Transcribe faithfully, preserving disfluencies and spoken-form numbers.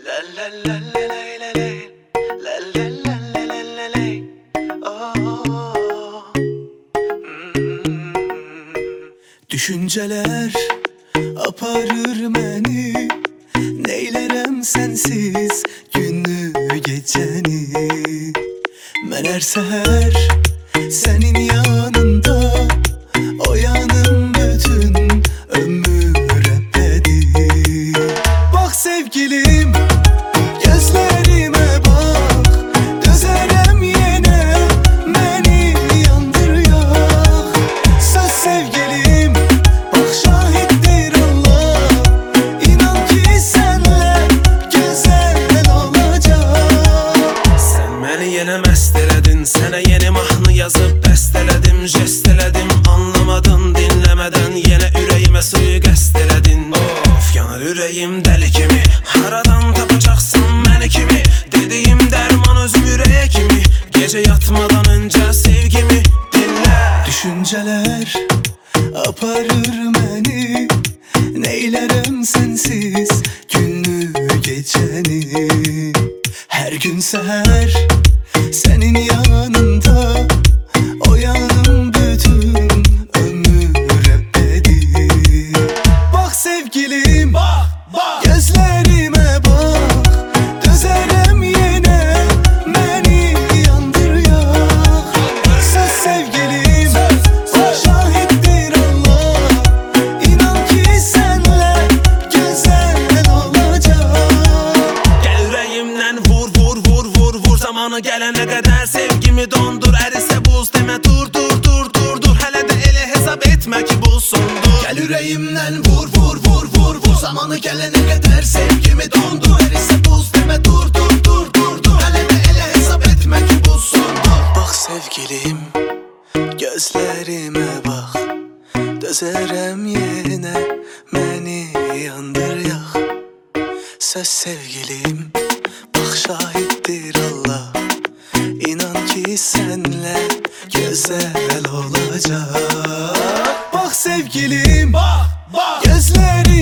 La la la la la la la la la la la la la oh. Hmm. Düşünceler aparır beni, neylerem sensiz günü geceni. Ben her seher senin yanında, o yanım bütün ömür ebedi. Bak sevgilim, gözlerime bak, dözerem yine beni yandır yak. Söz sevgilim, bak şahittir Allah, inan ki senle güzel olacak. Sen beni yine mest eledin, sana yeni mahnı yazıp besteledim, jest eledim, anlamadın dinlemeden, yine yüreğime suyu gesteledin. Of, yanar yüreğim deli kimi, haradan tapacaksın beni kimi, dediğim derman özüm yüreğe kimi, gece yatmadan önce sevgimi dinle. Düşünceler aparır beni, neylerem sensiz günü geceni. Her gün seher senin yanında, o yanım bütün ömür ebedi. Bak sevgilim, bak, bak, gözlerime bak, dözerem yine beni yandır yak. Söz sevgilim, bak şahittir Allah, inan ki senle güzel olacak. Gel yüreğimden vur vur vur vur vur, zamanı gelene kadar sevgimi dondur. Erise buz deme dur dur dur dur dur, hele de ele hesap etme ki bu sondur. Gel yüreğimden vur vur vur vur vur, zamanı gelene kadar sevgimi dondur. Erise buz deme dur dur dur dur dur, hele de ele hesap etme ki bu sondur. Bak sevgilim, gözlerime bak, dözerem yine beni yandır yak. Söz sevgilim, bak şahittir Allah, inan ki senle güzel olacak. Bak sevgilim, bak, bak, gözlerim